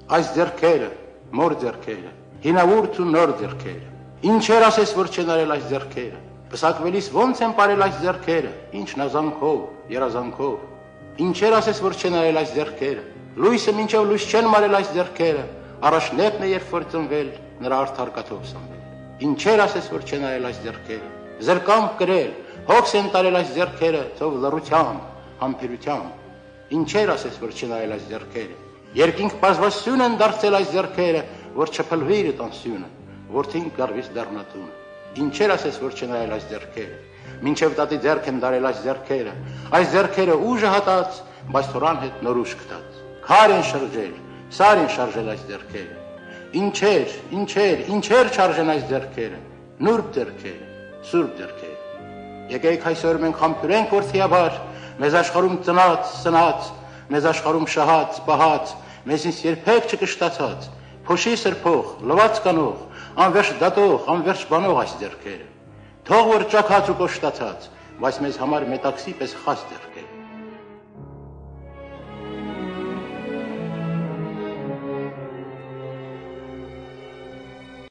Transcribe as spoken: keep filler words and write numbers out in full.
այս ձեռքերը, մոր ձեռքերը, հինավուրց ու նոր ձեռքերը։ Ինչեր ասես, որ չեն արել այս ձեռքերը։ Պսակվելիս ո՞նց են ապրել այս ձեռքերը, ինչ նազանքով, երազանքով։ Ինչեր ասես, որ չեն արել այս ձեռքերը։ Լույսը մինչև լույս չեն մարել այս ձեռքերը, առաջնեկն է երբ որ ծնվել, նրա արդար կաթով սնվել։ Ինչեր ասես, որ չեն արել այս ձեռքերը։ Զրկամ կրել, հոգս են տարել այս ձեռքերը, թող լռությամբ, համբերությամբ։ Ինչեր ասես, որ չեն արել այս ձեռքերը։ Երկինք բազմասյուն են դարձել այս ձեռքերը, որ չփլվի իր տանսյունը, որդին գարվից դառնատուն։ Ինչեր ասես, որ չեն արել այս ձեռքերը։ Մինչև տատի ձեռք են դարել այս ձեռքերը, այս ձեռքերը ուժը հատած, բայց թորան հետ նոր ուժ գտած։ Քար են շրջել, սար են շարժել այս ձեռքերը։ Ինչեր, ինչեր, ինչեր չարժեն այս ձեռքերը, նուրբ ձեռքերը, սուրբ ձեռքերը։ Եկեք այսօր մենք համբուրենք որդիաբար, մեզ աշխարհում ծնած, սնած, մեզ աշխարհում շահած, պահած, մեզից երբեք չկշտացած, փոշի սրբող, լվաց կանող, անվերջ դատող, անվերջ բանող այս ձեռքերը։ Թող որ ճաքած ու կոշտացած, բայց մեզ համար մետաքսի պես խաս ձեռքերը։